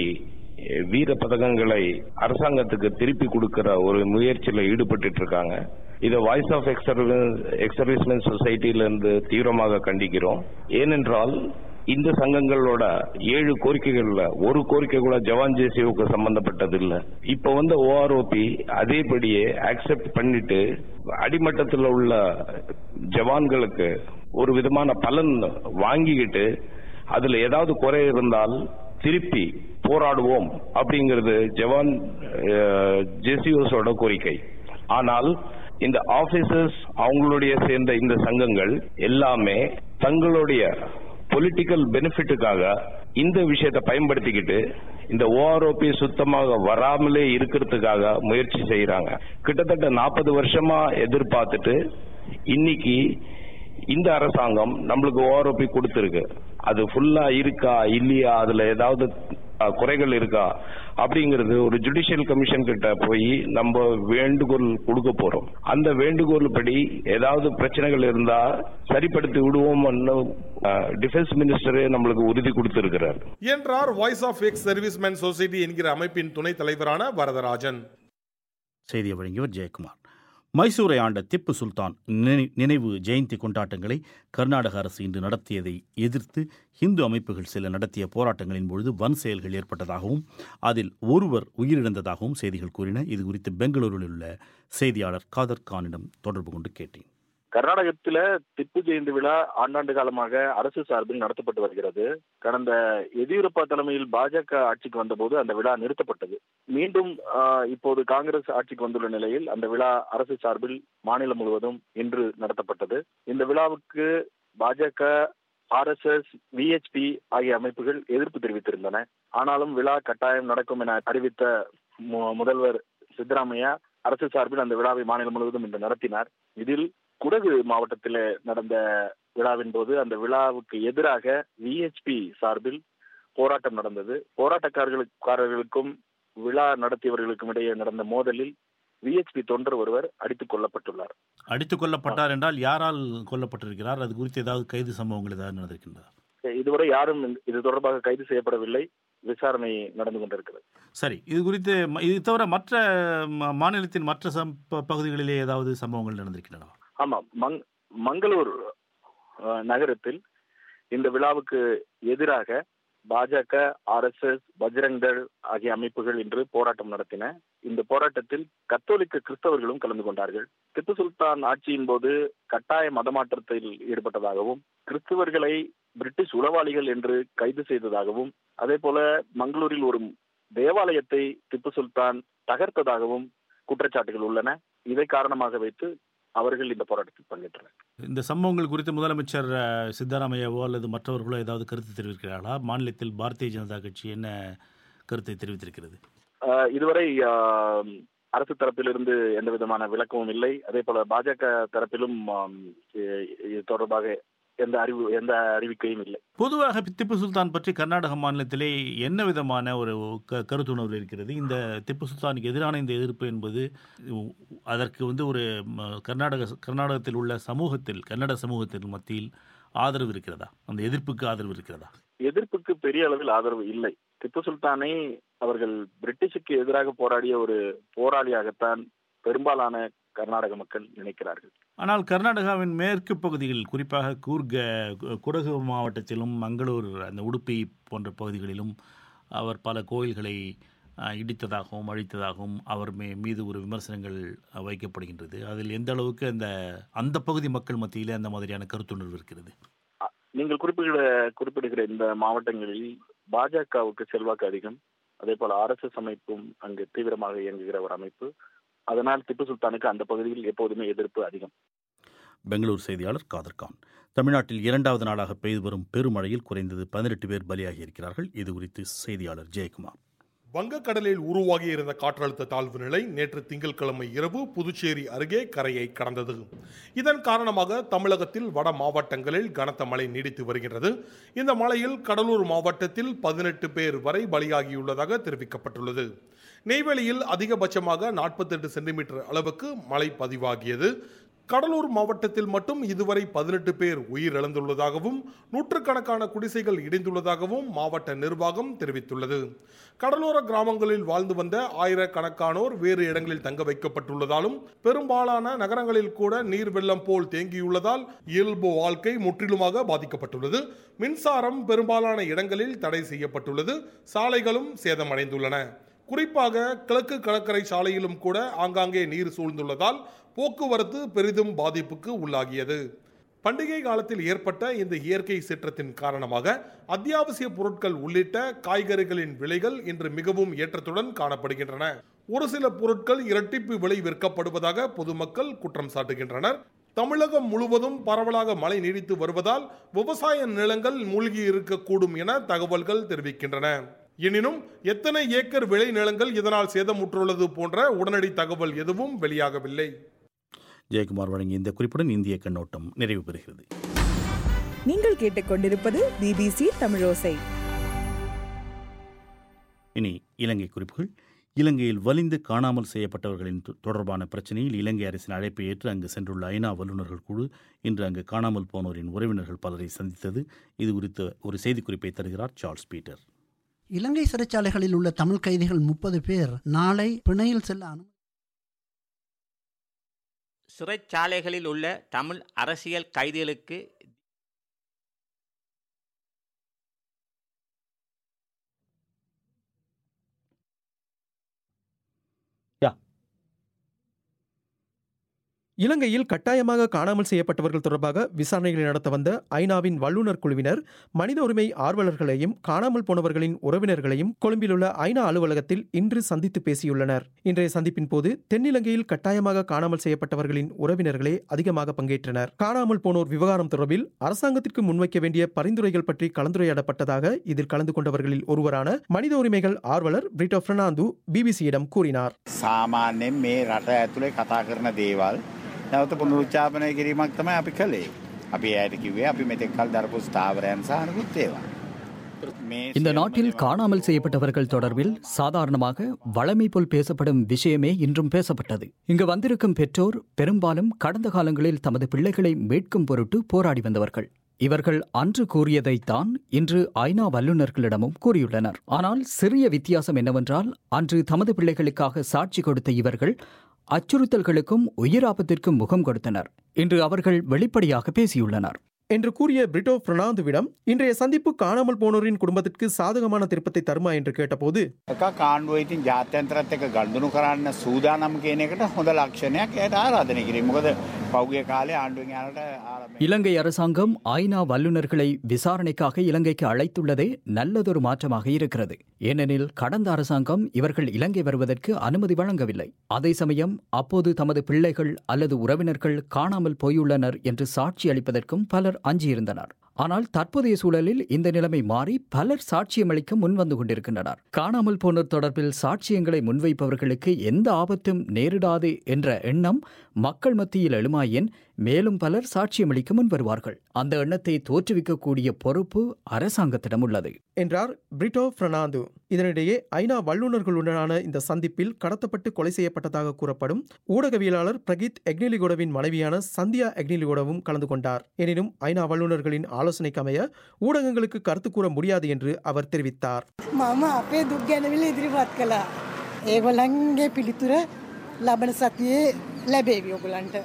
வீர பதக்கங்களை அரசாங்கத்துக்கு திருப்பி கொடுக்கிற ஒரு முயற்சியில் ஈடுபட்டு இருக்காங்க. இதை வாய்ஸ் ஆஃப் எக்ஸ் சர்வீஸ்மென் சொசைட்டியிலிருந்து தீவிரமாக கண்டிக்கிறோம். ஏனென்றால் இந்த சங்கங்களோட ஏழு கோரிக்கைகள்ல ஒரு கோரிக்கை கூட ஜவான் ஜேசிஓக்கு சம்பந்தப்பட்டது இல்ல. இப்ப வந்து ஓஆர்ஓபி அதேபடியே அக்செப்ட் பண்ணிட்டு அடிமட்டத்தில் உள்ள ஜவான்களுக்கு ஒரு விதமான பலன் வாங்கிக்கிட்டு அதுல ஏதாவது குறை இருந்தால் திருப்பி போராடுவோம் அப்படிங்கிறது ஜவான் ஜேசிஓஸோட கோரிக்கை. ஆனால் இந்த ஆபீசர்ஸ் அவங்களுடைய சேர்ந்த இந்த சங்கங்கள் எல்லாமே தங்களுடைய பொலிட்டிக்கல் பெனிஃபிட்டுக்காக இந்த விஷயத்தை பயன்படுத்திக்கிட்டு இந்த ஓஆர்ஓபி சுத்தமாக வராமலே இருக்கிறதுக்காக முயற்சி செய்யறாங்க. கிட்டத்தட்ட நாற்பது வருஷமா எதிர்பார்த்துட்டு இன்னைக்கு இந்த அரசாங்கம் நம்மளுக்கு ஓஆர்ஓபி கொடுத்திருக்கு. அது ஃபுல்லா இருக்கா இல்லையா, அதுல ஏதாவது குறைகள் இருக்கா அப்படிங்கிறது ஒரு ஜுடிஷியல் கமிஷன் கிட்ட போய் நம்ம வேண்டுகோள் கொடுக்க போறோம். அந்த வேண்டுகோள் படி ஏதாவது பிரச்சனைகள் இருந்தா சரிப்படுத்தி விடுவோம் டிஃபென்ஸ் மினிஸ்டரே நம்மளுக்கு உறுதி கொடுத்திருக்கிறார் என்றார் voice of ex servicemen society என்கிற அமைப்பின் துணைத் தலைவரான வரதராஜன். செய்தியை வழங்கியவர் ஜெயக்குமார். மைசூரை ஆண்ட திப்பு சுல்தான் நினைவு ஜெயந்தி கொண்டாட்டங்களை கர்நாடக அரசு இன்று நடத்தியதை எதிர்த்து இந்து அமைப்புகள் சில நடத்திய போராட்டங்களின் பொழுது வன் செயல்கள் ஏற்பட்டதாகவும் அதில் ஒருவர் உயிரிழந்ததாகவும் செய்திகள் கூறின. இது குறித்து பெங்களூரில் உள்ள செய்தியாளர் காதர் கானிடம் தொடர்பு கொண்டு கேட்டேன். கர்நாடகத்தில திப்பு ஜெயந்தி விழா ஆண்டாண்டு காலமாக அரசு சார்பில் நடத்தப்பட்டு வருகிறது. கடந்த எதியூரப்பா தலைமையில் பாஜக ஆட்சிக்கு வந்தபோது அந்த விழா நிறுத்தப்பட்டது. மீண்டும் இப்போது காங்கிரஸ் ஆட்சிக்கு வந்துள்ள நிலையில் அந்த விழா அரசு சார்பில் மாநிலம் முழுவதும் இன்று நடத்தப்பட்டது. இந்த விழாவுக்கு பாஜக, ஆர்எஸ்எஸ், விஹெச்பி ஆகிய அமைப்புகள் எதிர்ப்பு தெரிவித்திருந்தன. ஆனாலும் விழா கட்டாயம் நடக்கும் என அறிவித்த முதல்வர் சித்தராமையா அரசு சார்பில் அந்த விழாவை மாநிலம் முழுவதும் இன்று நடத்தினார். இதில் குடகு மாவட்டத்தில் நடந்த விழாவின் போது அந்த விழாவுக்கு எதிராக விஹெச்பி சார்பில் போராட்டம் நடந்தது. போராட்டக்காரர்களுக்கும் விழா நடத்தியவர்களுக்கும் இடையே நடந்த மோதலில் விஹெச்பி தொண்டர் ஒருவர் அடித்துக் கொல்லப்பட்டுள்ளார். அடித்துக் கொல்லப்பட்டார் என்றால் யாரால் கொல்லப்பட்டிருக்கிறார்? அது குறித்து ஏதாவது கைது சம்பவங்கள் ஏதாவது நடந்திருக்கின்றதா? இதுவரை யாரும் இது தொடர்பாக கைது செய்யப்படவில்லை. விசாரணை நடந்து கொண்டிருக்கிறது. சரி, இது குறித்து இது தவிர மற்ற மாநிலத்தின் மற்ற பகுதிகளிலே ஏதாவது சம்பவங்கள் நடந்திருக்கின்றன? ஆமாம், மங் மங்களூர் நகரத்தில் இந்த விழாவுக்கு எதிராக பாஜக, R S S, Bajrang Dal ஆகிய அமைப்புகள் இன்று போராட்டம் நடத்தின. இந்த போராட்டத்தில் கத்தோலிக்க கிறிஸ்தவர்களும் கலந்து கொண்டார்கள். திப்பு சுல்தான் ஆட்சியின் போது கட்டாய மதமாற்றத்தில் ஈடுபட்டதாகவும், கிறிஸ்தவர்களை பிரிட்டிஷ் உளவாளிகள் என்று கைது செய்ததாகவும், அதே போல மங்களூரில் ஒரு தேவாலயத்தை திப்பு சுல்தான் தகர்த்ததாகவும் குற்றச்சாட்டுகள் உள்ளன. இதை காரணமாக வைத்து அவர்கள் இந்த போராட்டத்தில் பங்கேற்றனர். இந்த சம்பவங்கள் குறித்து முதலமைச்சர் சித்தராமையாவோ அல்லது மற்றவர்களோ ஏதாவது கருத்து தெரிவிக்கிறார்களா? மாநிலத்தில் பாரதிய ஜனதா கட்சி என்ன கருத்தை தெரிவித்திருக்கிறது? இதுவரை அரசு தரப்பிலிருந்து எந்த விதமான விளக்கமும் இல்லை. அதே போல பாஜக தரப்பிலும் இது தொடர்பாக எந்த அறிவு எந்த அறிவிக்கையும் இல்லை. பொதுவாக திப்பு சுல்தான் பற்றி கர்நாடக மாநிலத்திலே என்ன விதமான ஒரு கருத்துணர்வு இருக்கிறது? இந்த திப்பு சுல்தானுக்கு எதிரான இந்த எதிர்ப்பு என்பது அதற்கு வந்து ஒரு கர்நாடக கர்நாடகத்தில் உள்ள சமூகத்தில் கன்னட சமூகத்தின் மத்தியில் ஆதரவு இருக்கிறதா? அந்த எதிர்ப்புக்கு ஆதரவு இருக்கிறதா? எதிர்ப்புக்கு பெரிய அளவில் ஆதரவு இல்லை. திப்பு சுல்தானை அவர்கள் பிரிட்டிஷுக்கு எதிராக போராடிய ஒரு போராளியாகத்தான் பெரும்பாலான கர்நாடக மக்கள் நினைக்கிறார்கள். ஆனால் கர்நாடகாவின் மேற்கு பகுதிகளில், குறிப்பாக கூர்க குடகு மாவட்டத்திலும் மங்களூர் அந்த உடுப்பி போன்ற பகுதிகளிலும் அவர் பல கோயில்களை இடித்ததாகவும் அழித்ததாகவும் அவர் மீ மீது ஒரு விமர்சனங்கள் வைக்கப்படுகின்றது. அதில் எந்த அளவுக்கு அந்த அந்த பகுதி மக்கள் மத்தியில் அந்த மாதிரியான கருத்துணர்வு இருக்கிறது? நீங்கள் குறிப்பிட குறிப்பிடுகிற இந்த மாவட்டங்களில் பாஜகவுக்கு செல்வாக்கு அதிகம். அதே போல ஆர் எஸ் எஸ் அமைப்பும் அங்கு தீவிரமாக இயங்குகிற ஒரு அமைப்பு. அதனால் திப்பு சுல்தானுக்கு அந்த பகுதியில் எப்போதுமே எதிர்ப்பு அதிகம். பெங்களூர் செய்தியாளர் காதர்கான். தமிழ்நாட்டில் இரண்டாவது நாளாக பெய்து வரும் பெருமழையில் குறைந்தது பதினெட்டு பேர் பலியாகி இருக்கிறார்கள். இது குறித்து செய்தியாளர் ஜெயக்குமார். வங்கக்கடலில் உருவாகி இருந்த காற்றழுத்த தாழ்வு நிலை நேற்று திங்கட்கிழமை இரவு புதுச்சேரி அருகே கரையை கடந்தது. இதன் காரணமாக தமிழகத்தில் வட மாவட்டங்களில் கனத்த மழை நீடித்து வருகிறது. இந்த மழையில் கடலூர் மாவட்டத்தில் பதினெட்டு பேர் வரை பலியாகியுள்ளதாக தெரிவிக்கப்பட்டுள்ளது. நெய்வேலியில் அதிகபட்சமாக நாற்பத்தி எட்டு சென்டிமீட்டர் அளவுக்கு மழை பதிவாகியது. கடலூர் மாவட்டத்தில் மட்டும் இதுவரை பதினெட்டு பேர் உயிரிழந்துள்ளதாகவும் நூற்றுக்கணக்கான குடிசைகள் இடிந்துள்ளதாகவும் மாவட்ட நிர்வாகம் தெரிவித்துள்ளது. கடலோர கிராமங்களில் வாழ்ந்து வந்த ஆயிரக்கணக்கானோர் வேறு இடங்களில் தங்க வைக்கப்பட்டுள்ளதாலும் பெரும்பாலான நகரங்களில் கூட நீர் வெள்ளம் போல் தேங்கியுள்ளதால் இயல்பு வாழ்க்கை முற்றிலுமாக பாதிக்கப்பட்டுள்ளது. மின்சாரம் பெரும்பாலான இடங்களில் தடை செய்யப்பட்டுள்ளது. சாலைகளும் சேதமடைந்துள்ளன. குறிப்பாக கிழக்கு கடற்கரை சாலையிலும் கூட ஆங்காங்கே நீர் சூழ்ந்துள்ளதால் போக்குவரத்து பெரிதும் பாதிப்புக்கு உள்ளாகியது. பண்டிகை காலத்தில் ஏற்பட்ட இந்த இயற்கை சீற்றத்தின் காரணமாக அத்தியாவசிய பொருட்கள் உள்ளிட்ட காய்கறிகளின் விலைகள் இன்று மிகவும் ஏற்றத்துடன் காணப்படுகின்றன. ஒரு சில பொருட்கள் இரட்டிப்பு விலை விற்கப்படுவதாக பொதுமக்கள் குற்றம் சாட்டுகின்றனர். தமிழகம் முழுவதும் பரவலாக மழை நீடித்து வருவதால் விவசாய நிலங்கள் மூழ்கி இருக்கக்கூடும் என தகவல்கள் தெரிவிக்கின்றன. எனினும் எத்தனை ஏக்கர் விளை நிலங்கள் இதனால் சேதமுற்றுள்ளது போன்ற உடனடி தகவல் எதுவும் வெளியாகவில்லை. ஜெயக்குமார் வழங்கிய இந்த குறிப்புடன் இந்திய கண்ணோட்டம் நிறைவு பெறுகிறது. நீங்கள் கேட்டுக்கொண்டிருப்பது பிபிசி தமிழோசை. இனி இலங்கை குறிப்புகள். இலங்கையில் வலிந்து காணாமல் செய்யப்பட்டவர்களின் தொடர்பான பிரச்சனையில் இலங்கை அரசின் அழைப்பை ஏற்று அங்கு சென்றுள்ள ஐநா வல்லுநர்கள் குழு இன்று அங்கு காணாமல் போனோரின் உறவினர்கள் பலரை சந்தித்தது. இது குறித்த ஒரு செய்திக்குறிப்பை தருகிறார் சார்ல்ஸ் பீட்டர். இலங்கை சிறைச்சாலைகளில் உள்ள தமிழ் கைதிகள் முப்பது பேர் நாளை பிணையில் செல்ல அனுமதி. சிறைச்சாலைகளில் உள்ள தமிழ் அரசியல் கைதிகளுக்கு இலங்கையில் கட்டாயமாக காணாமல் செய்யப்பட்டவர்கள் தொடர்பாக விசாரணைகளை நடத்த வந்த ஐநாவின் வல்லுநர் குழுவினர் மனித உரிமை ஆர்வலர்களையும் காணாமல் போனவர்களின் உறவினர்களையும் கொழும்பிலுள்ள ஐநா அலுவலகத்தில் இன்று சந்தித்து பேசியுள்ளனர். இன்றைய சந்திப்பின் போது தென்னிலங்கையில் கட்டாயமாக காணாமல் செய்யப்பட்டவர்களின் உறவினர்களே அதிகமாக பங்கேற்றனர். காணாமல் போனோர் விவகாரம் தொடர்பில் அரசாங்கத்திற்கு முன்வைக்க வேண்டிய பரிந்துரைகள் பற்றி கலந்துரையாடப்பட்டதாக இதில் கலந்து கொண்டவர்களில் ஒருவரான மனித உரிமைகள் ஆர்வலர் பிரிட்டோ பெர்னாந்து பிபிசியிடம் கூறினார். சாமான்யம் மே රට ඇතුලේ කතා කරන දේවල් නැවත පුනරුච්චාපනය කිරීමක් තමයි අපි කළේ. අපි ඇයට කිව්වේ අපි මෙතෙක් කල් දරපු ස්ථාවරයන් සහ අනිකුත් ඒවා. இந்த நாட்டில் காணாமல் செய்யப்பட்டவர்கள் தொடர்பில் சாதாரணமாக வழமை போல் பேசப்படும் விஷயமே இன்றும் பேசப்பட்டது. இங்கு வந்திருக்கும் பெற்றோர் பெரும்பாலும் கடந்த காலங்களில் தமது பிள்ளைகளை மீட்கும் பொருட்டு போராடி வந்தவர்கள். இவர்கள் அன்று கூறியதைத்தான் இன்று ஐநா வல்லுநர்களிடமும் கூறியுள்ளனர். ஆனால் சிறிய வித்தியாசம் என்னவென்றால், அன்று தமது பிள்ளைகளுக்காக சாட்சி கொடுத்த இவர்கள் அச்சுறுத்தல்களுக்கும் உயிராபத்திற்கும் முகம் கொடுத்தனர். இன்று அவர்கள் வெளிப்படையாக பேசியுள்ளனர். என்று கூறிய பிரிட்டோ பெர்னாந்துவிடம் இன்றைய சந்திப்பு காணாமல் போனோரின் குடும்பத்திற்கு சாதகமான திருப்பத்தை தருமா என்று கேட்டபோது එක කාණ්ඩුව ඉතින් ජාත්‍යන්තරත් එක්ක ගනුදෙනු කරන්න සූදානම් කියන එකට හොඳ ලක්ෂණයක් ඒට ආරාධනය කිරීම. මොකද පෞගේ කාලේ ආණ්ඩුවෙන් යාලට ආරම්භ இலங்கை அரசாங்கம் ஐநா வல்லுநர்களை விசாரணைக்காக இலங்கைக்கு அழைத்துள்ளதே நல்லதொரு மாற்றமாக இருக்கிறது. ஏனெனில் கடந்த அரசாங்கம் இவர்கள் இலங்கை வருவதற்கு அனுமதி வழங்கவில்லை. அதே சமயம் அப்போது தமது பிள்ளைகள் அல்லது உறவினர்கள் காணாமல் போயுள்ளனர் என்று சாட்சி அளிப்பதற்கும் பலர் அஞ்சியிருந்தனர். ஆனால் தற்போதைய சூழலில் இந்த நிலைமை மாறி பலர் சாட்சியமளிக்க முன்வந்து கொண்டிருக்கின்றனர். காணாமல் போனோர் தொடர்பில் சாட்சியங்களை முன்வைப்பவர்களுக்கு எந்த ஆபத்தும் நேரிடாது என்ற எண்ணம் மக்கள் மத்தியில் எழுமாயின் மேலும் பலர் சாட்சியமளிக்க முன்வருவார்கள். அந்த எண்ணத்தை தோற்றுவிக்கக்கூடிய பொறுப்பு அரசாங்கத்திடம் உள்ளது என்றார் பிரிட்டோ பெர்னாந்து. இதனிடையே ஐநா வல்லுநர்களுடனான இந்த சந்திப்பில் கடத்தப்பட்டு கொலை செய்யப்பட்டதாக கூறப்படும் ஊடகவியலாளர் பிரகீத் எக்னிலிகோடவின் மனைவியான சந்தியா எக்னிலிகோடவும் கலந்து கொண்டார். எனினும் ஐநா வல்லுநர்களின் ஆலோசனைக்கு அமைய ஊடகங்களுக்கு கருத்து கூற முடியாது என்று அவர் தெரிவித்தார். மாமா அப்பே துர்கனவில் எதிர்பார்த் කළා. ඒගොල්ලන්ගේ පිළිතුර ලබන සතියේ ලැබේවි ඔයගොල්ලන්ට.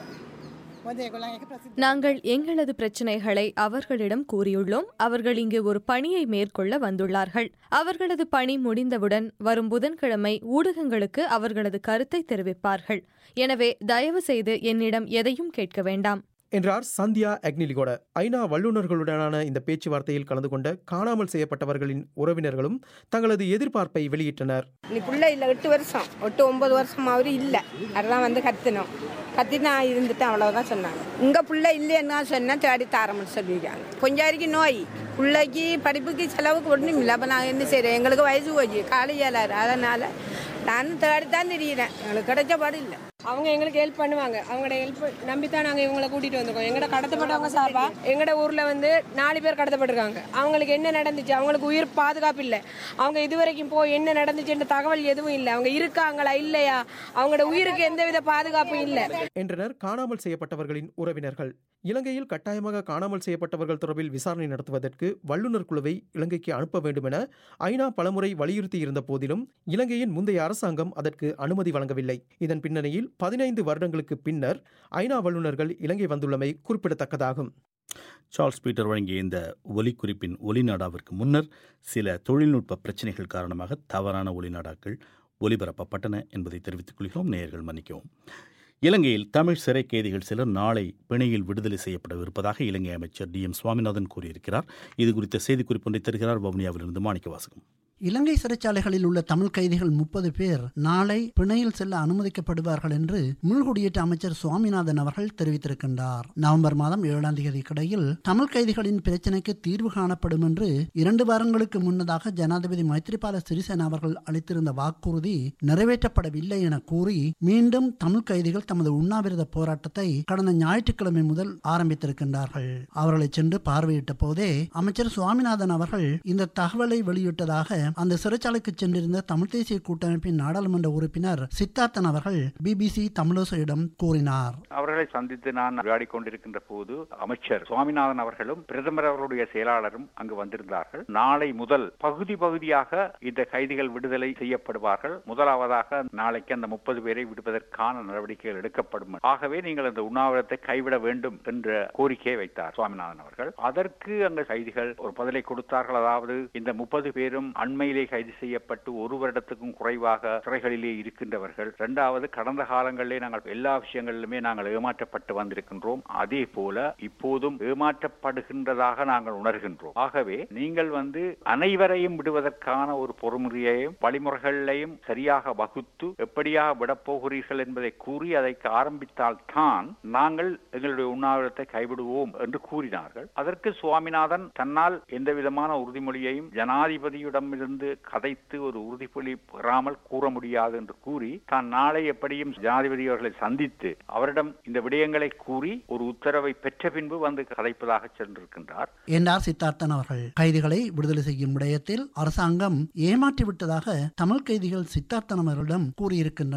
நாங்கள் எங்களது பிரச்சனைகளை அவர்களிடம் கூறியுள்ளோம். அவர்கள் இங்கு ஒரு பணியை மேற்கொள்ள வந்துள்ளார்கள். அவர்களது பணி முடிந்தவுடன் வரும் புதன்கிழமை ஊடகங்களுக்கு அவர்களது கருத்தை தெரிவிப்பார்கள். எனவே தயவு செய்து என்னிடம் எதையும் கேட்க வேண்டாம் என்றார் சந்தியா அக்னிலிகோட. ஐநா வல்லுநர்களுடனான இந்த பேச்சுவார்த்தையில் கலந்து கொண்ட காணாமல் செய்யப்பட்டவர்களின் உறவினர்களும் தங்களது எதிர்பார்ப்பை வெளியிட்டனர். நீ புள்ள இல்ல எட்டு வருஷம் எட்டு ஒன்பது வருஷம் அவரு இல்ல அதான் வந்து கத்தினோம் கத்தி நான் இருந்துட்டு அவ்வளவுதான் சொன்னாங்க. உங்க புள்ள இல்லைன்னா சொன்னா தேடி தாரம்னு சொல்லியிருக்காங்க. கொஞ்சம் நோய் பிள்ளைக்கு படிப்புக்கு செலவுக்கு ஒன்றும் இல்லை. அப்போ நாங்கள் என்ன செய்கிறோம், எங்களுக்கு வயசு போச்சு காலையாளாரு. அதனால நான் தேடி தான் தெரியுறேன், எங்களுக்கு கிடைச்ச பாடு இல்லை. அவங்க எங்களுக்கு ஹெல்ப் பண்ணுவாங்க. அவங்களோட ஹெல்ப் நம்பித்தான் நாங்கள் இவங்களை கூட்டிகிட்டு வந்திருக்கோம். எங்கட கடத்தப்பட்டவங்க சார்பா எங்கட ஊரில் வந்து நாலு பேர் கடத்தப்பட்டிருக்காங்க. அவங்களுக்கு என்ன நடந்துச்சு, அவங்களுக்கு உயிர் பாதுகாப்பு இல்லை. அவங்க இதுவரைக்கும் போய் என்ன நடந்துச்சுன்ற தகவல் எதுவும் இல்லை. அவங்க இருக்காங்களா இல்லையா, அவங்களோட உயிருக்கு எந்தவித பாதுகாப்பும் இல்லை என்றனர் காணாமல் செய்யப்பட்டவர்களின் உறவினர்கள். இலங்கையில் கட்டாயமாக காணாமல் செய்யப்பட்டவர்கள் தொடர்பில் விசாரணை நடத்துவதற்கு வல்லுநர் குழுவை இலங்கைக்கு அனுப்ப வேண்டும் என ஐநா பலமுறை வலியுறுத்தி இருந்த போதிலும் இலங்கையின் முந்தைய அரசாங்கம் அதற்கு அனுமதி வழங்கவில்லை. இதன் பின்னணியில் பதினைந்து வருடங்களுக்கு பின்னர் ஐநா வல்லுநர்கள் இலங்கை வந்துள்ளமை குறிப்பிடத்தக்கதாகும். சார்ல்ஸ் பீட்டர் வழங்கிய இந்த ஒலிக்குறிப்பின் ஒலிநாடாவிற்கு முன்னர் சில தொழில்நுட்ப பிரச்சினைகள் காரணமாக தவறான ஒலிநாடாக்கள் ஒலிபரப்பப்பட்டன என்பதை தெரிவித்துக் கொள்கிறோம். நேயர்கள் மன்னிக்கவும். இலங்கையில் தமிழ் சிறை கைதிகள் சிலர் நாளை பிணையில் விடுதலை செய்யப்படவிருப்பதாக இலங்கை அமைச்சர் டி எம் சுவாமிநாதன் கூறியிருக்கிறார். இது குறித்த செய்திக்குறிப்பு ஒன்றை தருகிறார் வவுனியாவிலிருந்து மாணிக்க வாசகம். இலங்கை சிறைச்சாலைகளில் உள்ள தமிழ் கைதிகள் முப்பது பேர் நாளை பிணையில் செல்ல அனுமதிக்கப்படுவார்கள் என்று உள்குடியேற்ற அமைச்சர் சுவாமிநாதன் அவர்கள் தெரிவித்திருக்கின்றார். நவம்பர் மாதம் ஏழாம் தேதி கிடையில் தமிழ் கைதிகளின் பிரச்சினைக்கு தீர்வு காணப்படும் என்று இரண்டு வாரங்களுக்கு முன்னதாக ஜனாதிபதி மைத்ரிபால சிறிசேன அவர்கள் அளித்திருந்த வாக்குறுதி நிறைவேற்றப்படவில்லை என கூறி மீண்டும் தமிழ் கைதிகள் தமது உண்ணாவிரத போராட்டத்தை கடந்த ஞாயிற்றுக்கிழமை முதல் ஆரம்பித்திருக்கின்றார்கள். அவர்களை சென்று பார்வையிட்ட போதே அமைச்சர் சுவாமிநாதன் அவர்கள் இந்த தகவலை வெளியிட்டதாக அந்த சிறைச்சாலைக்கு சென்றிருந்த தமிழ் தேசிய கூட்டமைப்பின் நாடாளுமன்ற உறுப்பினர் சித்தார்த்தன் அவர்கள் பிபிசி தமிழோசையிடம் கூறினார். அவர்களை சந்தித்து நான் விளையாடிக் கொண்டிருக்கின்ற போது அமைச்சர் சுவாமிநாதன் அவர்களும் பிரதமர் அவர்களுடைய செயலாளரும் அங்கு வந்திருந்தார்கள். நாளை முதல் பகுதி பகுதியாக இந்த கைதிகள் விடுதலை செய்யப்படுவார்கள். முதலாவதாக நாளைக்கு அந்த முப்பது பேரை விடுவதற்கான நடவடிக்கைகள் எடுக்கப்படும். ஆகவே நீங்கள் அந்த உண்ணாவிரத்தை கைவிட வேண்டும் என்ற கோரிக்கையை வைத்தார் சுவாமிநாதன் அவர்கள். அதற்கு அந்த கைதிகள் ஒரு பதிலை கொடுத்தார்கள். அதாவது இந்த முப்பது பேரும் அண்மையிலே கைது செய்யப்பட்டு ஒரு வருடத்துக்கும் குறைவாக சிறைகளிலே இருக்கின்றவர்கள். இரண்டாவது, கடந்த காலங்களிலே நாங்கள் எல்லா விஷயங்களிலுமே நாங்கள் ஏமாற்றப்பட்டு வந்திருக்கின்றோம். அதே போல இப்போதும் ஏமாற்றப்படுகின்றதாக நாங்கள் உணர்கின்றோம். ஆகவே நீங்கள் வந்து அனைவரையும் விடுவதற்கான ஒரு பொறுமுறையையும் வழிமுறைகளையும் சரியாக வகுத்து எப்படியாக விடப்போகிறீர்கள் என்பதை கூறி அதை ஆரம்பித்தால் தான் நாங்கள் எங்களுடைய உண்ணாவிரத்தை கைவிடுவோம் என்று கூறினார்கள். அதற்கு சுவாமிநாதன் தன்னால் எந்த விதமான உறுதிமொழியையும் ஜனாதிபதியிடம் இருந்து கதைத்து ஒரு உறுதிமொழி பெறாமல் கூற முடியாது என்று கூறி தான் நாளை எப்படியும் ஜனாதிபதி அவர்களை சந்தித்து அவரிடம் இந்த விடயங்களை கூறி ஒரு உத்தரவை பெற்ற பின்பு வந்து கதைப்பதாக சென்றிருக்கின்றார் என்றார் சித்தார்த்தன் அவர்கள். கைதிகளை விடுதலை செய்யும் விடயத்தில் அரசாங்கம் ஏமாற்றிவிட்டதாக தமிழ் கைதிகள் சித்தார்த்தன் அவர்களிடம் கூறியிருக்கின்றனர்.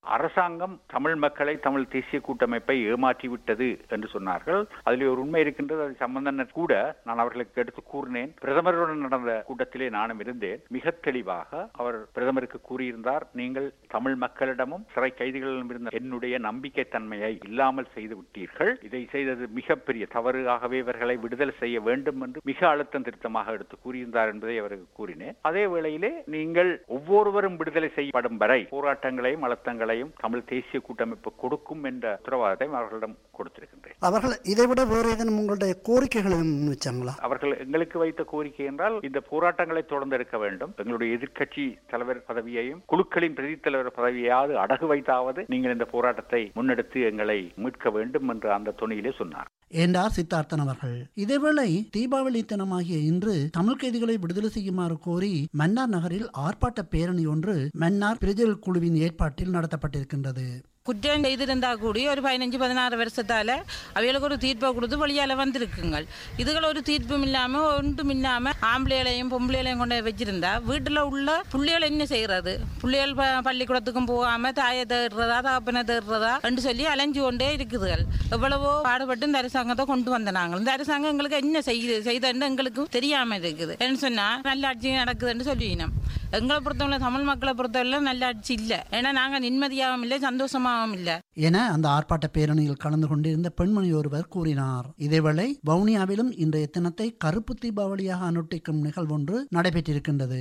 அரசாங்கம் தமிழ் மக்களை தமிழ் தேசிய கூட்டமைப்பை ஏமாற்றிவிட்டது என்று சொன்னார்கள். அதில் ஒரு உண்மை இருக்கின்றது. அது சம்பந்தன கூட நான் அவர்களுக்கு எடுத்து கூறினேன். பிரதமருடன் நடந்த கூட்டத்திலே நானும் இருந்தேன். மிக தெளிவாக அவர் பிரதமருக்கு கூறியிருந்தார், நீங்கள் தமிழ் மக்களிடமும் சிறை கைதிகளிடம் இருந்த என்னுடைய நம்பிக்கை தன்மையை இல்லாமல் செய்து விட்டீர்கள். இதை செய்தது மிகப்பெரிய தவறு. ஆகவே இவர்களை விடுதலை செய்ய வேண்டும் என்று மிக அழுத்தம் திருத்தமாக எடுத்து கூறியிருந்தார் என்பதை அவருக்கு கூறினேன். அதே வேளையிலே நீங்கள் ஒவ்வொருவரும் விடுதலை செய்யப்படும் வரை போராட்டங்களையும் அழுத்தங்களையும் தமிழ் தேசிய கூட்டமைப்பு கொடுக்கும் என்ற உத்தரவாதத்தை அவர்களிடம் கொடுத்திருக்கின்றேன். அவர்கள் இதைவிட வேறு ஏதேனும் உங்களுடைய கோரிக்கைகளை வச்சாங்களா? அவர்கள் எங்களுக்கு வைத்த கோரிக்கை என்றால் இந்த போராட்டங்களை தொடர்ந்து இருக்க வேண்டும். எங்களுடைய எதிர்க்கட்சி தலைவர் பதவியையும் குழுக்களின் பிரதி தலைவர் பதவியாவது அடகு வைத்தாவது நீங்கள் இந்த போராட்டத்தை முன்னெடுத்து எங்களை மீட்க வேண்டும் என்று அந்த தொனியிலே சொன்னார் என்றார் சித்தார்த்தன் அவர்கள். இதேவேளை தீபாவளி தினமாகிய இன்று தமிழ் கைதிகளை விடுதலை செய்யுமாறு கோரி மன்னார் நகரில் ஆர்ப்பாட்ட பேரணி ஒன்று மன்னார் பிரஜல் குழுவின் ஏற்பாட்டில் நடத்தப்பட்டிருக்கின்றது. குற்றம் செய்திருந்தா கூடி ஒரு பதினஞ்சு பதினாறு வருஷத்தால அவைகளுக்கு ஒரு தீர்ப்பை கொடுத்து வழியால வந்திருக்குங்கள். இதுகள் ஒரு தீர்ப்பும் இல்லாம ஒன்றும் இல்லாம ஆம்பளைகளையும் பொம்பளைகளையும் கொண்டு வச்சிருந்தா வீட்டுல உள்ள பிள்ளைகள் என்ன செய்யறது? பிள்ளைகள் பள்ளிக்கூடத்துக்கும் போகாம தாயை தேடுறதா தகப்பனை தேடுறதா என்று சொல்லி அலைஞ்சு கொண்டே இருக்குதுகள். எவ்வளவோ பாடுபட்டு இந்த அரசாங்கத்தை கொண்டு வந்த நாங்கள் இந்த அரசாங்கம் எங்களுக்கு என்ன செய்யுது செய்தன்னு எங்களுக்கு தெரியாம இருக்குது. என்ன சொன்னா நல்ல ஆட்சி நடக்குதுன்னு சொல்லினோம். எங்களை பொறுத்தவரை தமிழ் மக்களை பொறுத்தவரை நல்ல ஆட்சி இல்லை. ஏன்னா நாங்க நிம்மதியாகவும் இல்லை சந்தோஷமாகவும் இல்லை என அந்த ஆர்ப்பாட்ட பேரணியில் கலந்து கொண்டிருந்த பெண்மணி ஒருவர் கூறினார். இதேவேளை வவுனியாவிலும் இன்றைய தினத்தை கருப்பு தீபாவளியாக அனுஷ்டிக்கும் நிகழ்வு ஒன்று நடைபெற்றிருக்கின்றது.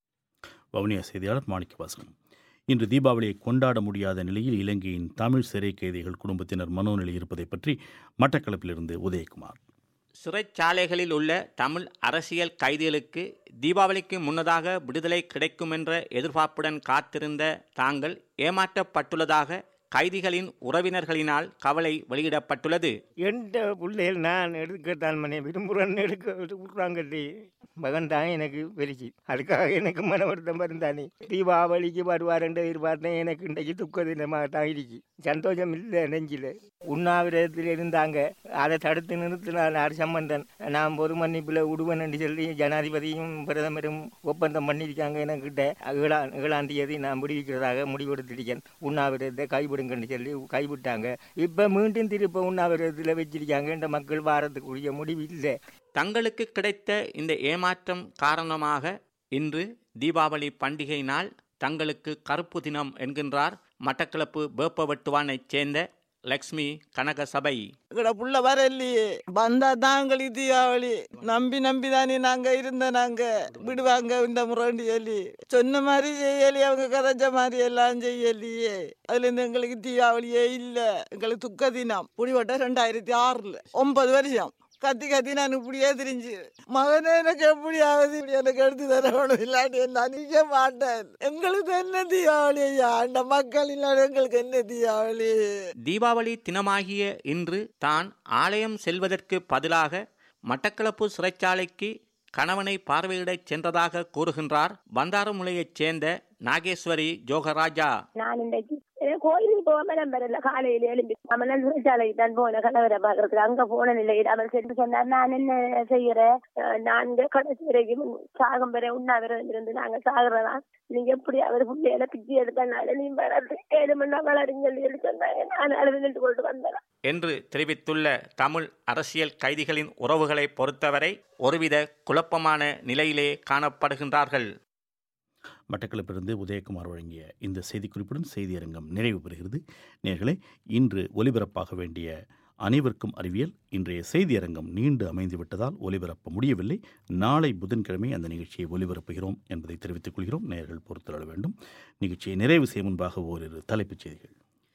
வவுனியா செய்தியாளர் மாணிக்கவாசகம். இன்று தீபாவளியை கொண்டாட முடியாத நிலையில் இலங்கையின் தமிழ் சிறை கைதிகள் குடும்பத்தினர் மனோநிலை இருப்பதை பற்றி மட்டக்களப்பிலிருந்து உதயகுமார். சிறைச்சாலைகளில் உள்ள தமிழ் அரசியல் கைதிகளுக்கு தீபாவளிக்கு முன்னதாக விடுதலை கிடைக்கும் என்ற எதிர்பார்ப்புடன் காத்திருந்த தாங்கள் ஏமாற்றப்பட்டுள்ளதாக கைதிகளின் உறவினர்களினால் கவலை வெளியிடப்பட்டுள்ளது. எந்த பிள்ளைகள் நான் எடுக்கத்தான் மனே விரும்புகிறேன் எடுக்க விட்றாங்கட்டி மகன் தான் எனக்கு பெருச்சு. அதுக்காக எனக்கு மன வருத்தம் இருந்தானே. தீபாவளிக்கு வருவார் என்று எதிர்பார்த்தேன். எனக்கு இன்றைக்கு துக்க தினமாக தான் இருக்கு. சந்தோஷம் இல்லை நெஞ்சில். உண்ணாவிரதத்தில் இருந்தாங்க. அதை தடுத்து நிறுத்தினார் சம்பந்தன். நான் பொது மன்னிப்பில் விடுவேன் என்று சொல்லி ஜனாதிபதியும் பிரதமரும் ஒப்பந்தம் பண்ணியிருக்காங்க. எனக்கிட்ட ஏழா ஏழாம் தேதி நான் விடுவிக்கிறதாக முடிவெடுத்திருக்கேன். உண்ணாவிரதத்தை கைவிடுங்கன்னு சொல்லி கைவிட்டாங்க. இப்போ மீண்டும் திருப்ப உண்ணாவிரதத்தில் வச்சிருக்காங்க. இந்த மக்கள் வாரத்துக்குரிய முடிவு இல்லை. தங்களுக்கு கிடைத்த இந்த ஏமாற்றம் காரணமாக இன்று தீபாவளி பண்டிகை நாள் தங்களுக்கு கருப்பு தினம் என்கின்றார் மட்டக்களப்பு வேப்பவெட்டுவானைச் சேர்ந்த லக்ஷ்மி கனகசபை. எங்கட புள்ள வர இல்லையே, வந்தா தாங்களி தீபாவளி நம்பி நம்பி தானே நாங்க இருந்த நாங்க விடுவாங்க இந்த முரண்டி சொல்லி சொன்ன மாதிரி செய்யலி, அவங்க கதைச்ச மாதிரி எல்லாம் செய்யலையே. அதுல இருந்து எங்களுக்கு தீபாவளியே இல்ல. எங்களுக்கு துக்க தினம் புடிவட்ட ரெண்டாயிரத்தி ஆறுல ஒன்பது வருஷம் கத்தி கத்தி நான் இப்படியே தெரிஞ்சு மகனே எனக்கு எப்படி ஆகுது, இப்படி எனக்கு எடுத்து தரணும், இல்லாட்டி நான் நிக்க மாட்டேன். எங்களுக்கு என்ன தீபாவளி ஐயா, அந்த மக்கள் இல்லாத எங்களுக்கு என்ன தீபாவளி? தீபாவளி தினமாகிய இன்று தான் ஆலயம் செல்வதற்கு பதிலாக மட்டக்களப்பு சிறைச்சாலைக்கு கணவனை பார்வையிடச் சென்றதாக கூறுகின்றார் பந்தாரமுலையைச் சேர்ந்த நாகேஸ்வரி ஜோகராஜா. நான் இன்றைக்கு கோயிலுக்கு போகாம நம்பல காலையில எழும்பி நம்ம சிறைச்சாலைக்கு தான் போன கணவரை பாக்குறதுக்கு. அங்க போன நிலையில் அவன் சென்று சொன்னார், நான் என்ன செய்யறேன், நான்கு கடைசி வரைக்கும் சாகம் பெற உண்ணாவிரதம் இருந்து நாங்க சாகுறதா, நீங்க எப்படி அவர் பிள்ளையில பிச்சு எடுத்தனால நீ வளர்ந்து ஏழு மணி நேரம் வளருங்கன்னு சொல்லி சொன்னாங்க. நான் அழுது நின்று கொண்டு வந்தேன் என்று தெரிவித்துள்ள தமிழ் அரசியல் கைதிகளின் உறவுகளை பொறுத்தவரை ஒருவித குழப்பமான நிலையிலே காணப்படுகின்றார்கள். மட்டக்களப்பிலிருந்து உதயகுமார் வழங்கிய இந்த செய்திக்குறிப்புடன் செய்தியரங்கம் நிறைவு பெறுகிறது. நேயர்களே, இன்று ஒலிபரப்பாக வேண்டிய அனைவருக்கும் அறிவியல் இன்றைய செய்தியரங்கம் நீண்டு அமைந்து விட்டதால் ஒலிபரப்ப முடியவில்லை. நாளை புதன்கிழமை அந்த நிகழ்ச்சியை ஒலிபரப்புகிறோம் என்பதை தெரிவித்துக் கொள்கிறோம். நேயர்கள் பொறுத்துள்ள வேண்டும். நிகழ்ச்சியை நிறைவு செய்யும் முன்பாக ஓரிரு தலைப்புச் செய்திகள்.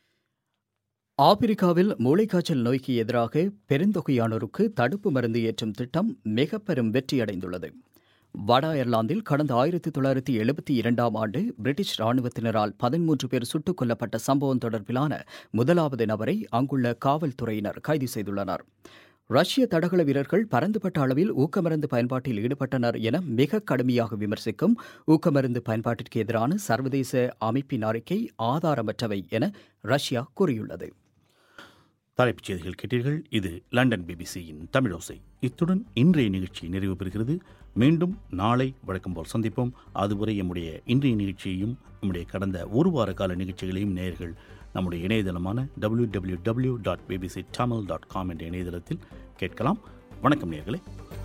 ஆப்பிரிக்காவில் மூளைக்காய்ச்சல் நோய்க்கு எதிராக பெருந்தொகையானோருக்கு தடுப்பு மருந்து ஏற்றும் திட்டம் மிக பெரும் வெற்றியடைந்துள்ளது. வட அயர்லாந்தில் கடந்த ஆயிரத்தி தொள்ளாயிரத்தி எழுபத்தி இரண்டாம் ஆண்டு பிரிட்டிஷ் ராணுவத்தினரால் பதிமூன்று பேர் சுட்டுக் கொல்லப்பட்ட சம்பவம் தொடர்பிலான முதலாவது நபரை அங்குள்ள காவல்துறையினர் கைது செய்துள்ளனர். ரஷ்ய தடகள வீரர்கள் பரந்துபட்ட அளவில் ஊக்கமருந்து பயன்பாட்டில் ஈடுபட்டனர் என மிக கடுமையாக விமர்சிக்கும் ஊக்கமருந்து பயன்பாட்டிற்கு எதிரான சர்வதேச அமைப்பின் அறிக்கை ஆதாரமற்றவை என ரஷ்யா கூறியுள்ளது. தலைப்புச் செய்திகள் கேட்டீர்கள். இது லண்டன் பிபிசியின் தமிழோசை. இத்துடன் இன்றைய நிகழ்ச்சி நிறைவு பெறுகிறது. மீண்டும் நாளை வழக்கம் போல் சந்திப்போம். அதுவரை நம்முடைய இன்றைய நிகழ்ச்சியையும் நம்முடைய கடந்த ஒரு வார கால நிகழ்ச்சிகளையும் நேயர்கள் நம்முடைய இணையதளமான W W W dot BBC Tamil dot com என்ற இணையதளத்தில் கேட்கலாம். வணக்கம் நேயர்களே.